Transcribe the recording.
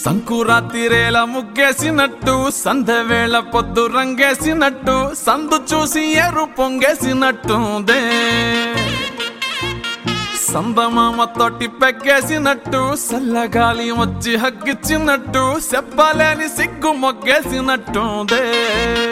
సంకురాతిరేల ముగ్గేసినట్టు సంధ్యవేళ పొద్దు రంగేసినట్టు సందు చూసి ఎరు పొంగేసినట్టుందే సందమామతోటి పెగ్గేసినట్టు సల్లగాలి వచ్చి హగ్గిచ్చినట్టు చెప్పలేని సిగ్గు మొగ్గేసినట్టుందే